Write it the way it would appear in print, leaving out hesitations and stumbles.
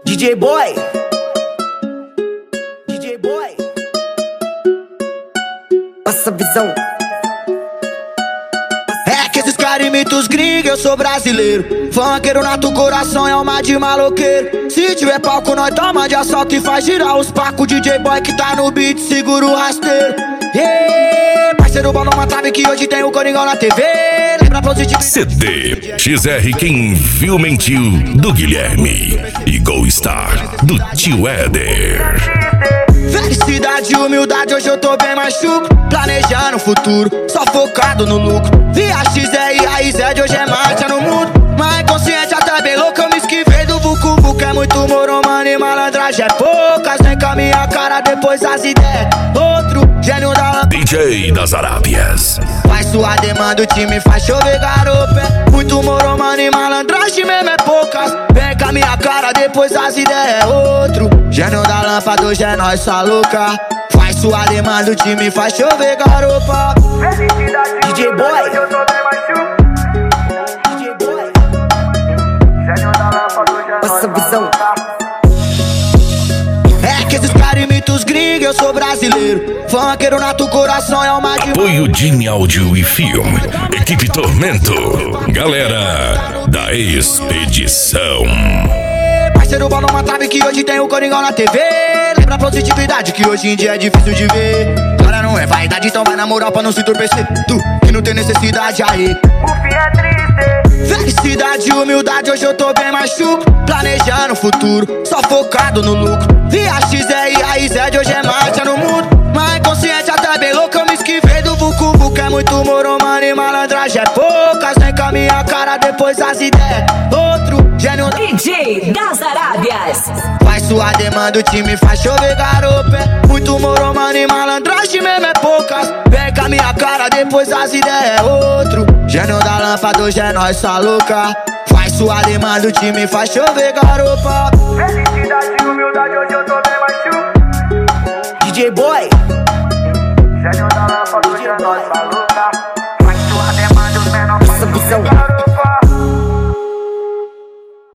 DJ Boy, DJ Boy, passa a visão. É que esses caras imitam os gringos, eu sou brasileiro. Funkeiro nato, coração é alma de maloqueiro. Se tiver palco, nós toma de assalto e faz girar os pacos. DJ Boy que tá no beat, segura o rasteiro. Yeah, parceiro bom numa trave que hoje tem o Coringão na TV. Lembra positivo. CD XR Quem Viu Mentiu, do Guilherme. E Go Star, do Tio Éder. Felicidade e humildade, hoje eu tô bem mais chuco. Planejando o futuro, só focado no lucro. Via XR e raiz de hoje é marcha no mundo. Mas consciente até bem louco, eu me esquivei do vucu vucu. É muito moro, mano, e malandragem é poucas. Vem com a minha cara, depois as ideias. Outro gênio da lâmpada, DJ das Arábias. faz sua demanda, o time faz chover garopa. É muito moro, mano, e malandragem mesmo é poucas. Vem com a minha cara, depois as ideias. Outro gênio da lâmpada, hoje é nós, só louca. Faz sua demanda, o time faz chover garopa. DJ Boy, DJ Boy, passa a visão. É que esses caras imitam os gringos, eu sou brasileiro. Funkeiro nato, coração é alma de... Apoio Dini Áudio e Filme. Equipe Tormento. Galera da Expedição. Parceiro bom numa trave que hoje tem o Coringão na TV. Lembra a positividade que hoje em dia é difícil de ver. Agora não é vaidade, então vai na moral pra não se entorpecer. Tu que não tem necessidade aí, O fim é triste. felicidade e humildade, hoje eu tô bem mais chuco. Planejando o futuro, só focado no lucro. Via XR e raiz de hoje é marcha no mundo. Mas consciente até bem louco, eu me esquivei do vucu vucu. É muito moro, mano, e malandragem é poucas. Vem com a minha cara, depois as ideias. Outro gênio da... DJ das Arábias. Faz sua demanda, o time faz chover garopa. É muito moro, mano, e malandragem mesmo é poucas. Vem com a minha cara, depois as ideias. Outro gênio da lâmpada, hoje é nós, só louca. Faz sua demanda, o time faz chover garopa. Felicidade e humildade, hoje eu tô bem mais chuco. DJ Boy, Gênio da lâmpada, hoje é nós, falou.